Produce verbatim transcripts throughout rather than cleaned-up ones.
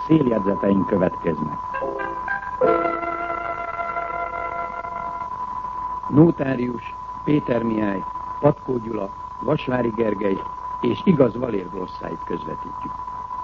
Féljegyzeteink következnek. Nótárius, Péter Mihály, Patkó Gyula, Vasvári Gergely és Igaz Valér glosszáit közvetítjük.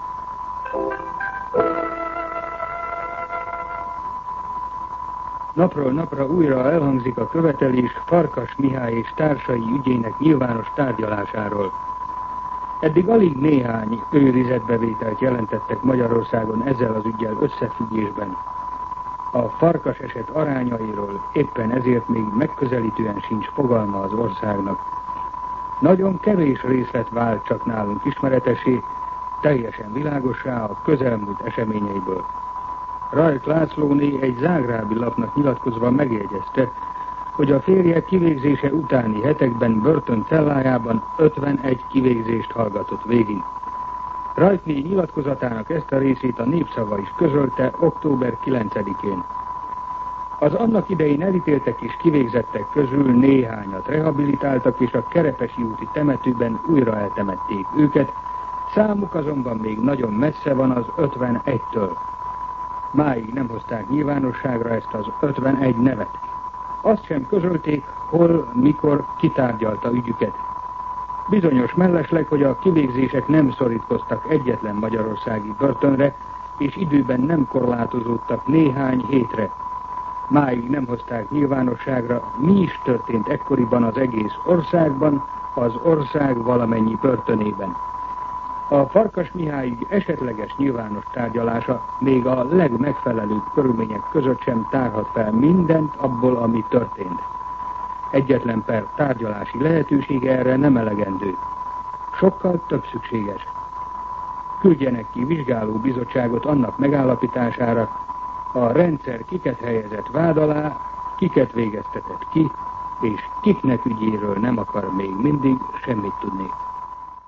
Napról napra újra elhangzik a követelés Farkas Mihály és társai ügyének nyilvános tárgyalásáról. Eddig alig néhány őrizetbevételt jelentettek Magyarországon ezzel az üggyel összefüggésben. A Farkas eset arányairól éppen ezért még megközelítően sincs fogalma az országnak. Nagyon kevés részlet vált csak nálunk ismeretessé, teljesen világossá a közelmúlt eseményeiből. Rajk Lászlóné egy zágrábi lapnak nyilatkozva megjegyezte, hogy a férje kivégzése utáni hetekben börtöncellájában ötvenegy kivégzést hallgatott végig. Rajkné nyilatkozatának ezt a részét a Népszava is közölte október kilencedikén. Az annak idején elítéltek és kivégzettek közül néhányat rehabilitáltak, és a Kerepesi úti temetőben újra eltemették őket, számuk azonban még nagyon messze van az ötvenegytől. Máig nem hozták nyilvánosságra ezt az ötvenegy nevet. Azt sem közölték, hol, mikor kitárgyalta ügyüket. Bizonyos mellesleg, hogy a kivégzések nem szorítkoztak egyetlen magyarországi börtönre, és időben nem korlátozódtak néhány hétre. Máig nem hozták nyilvánosságra, mi is történt ekkoriban az egész országban, az ország valamennyi börtönében. A Farkas Mihály ügy esetleges nyilvános tárgyalása még a legmegfelelőbb körülmények között sem tárhat fel mindent abból, ami történt. Egyetlen per tárgyalási lehetősége erre nem elegendő. Sokkal több szükséges. Küldjenek ki vizsgáló bizottságot annak megállapítására, a rendszer kiket helyezett vád alá, kiket végeztetett ki, és kiknek ügyéről nem akar még mindig semmit tudni.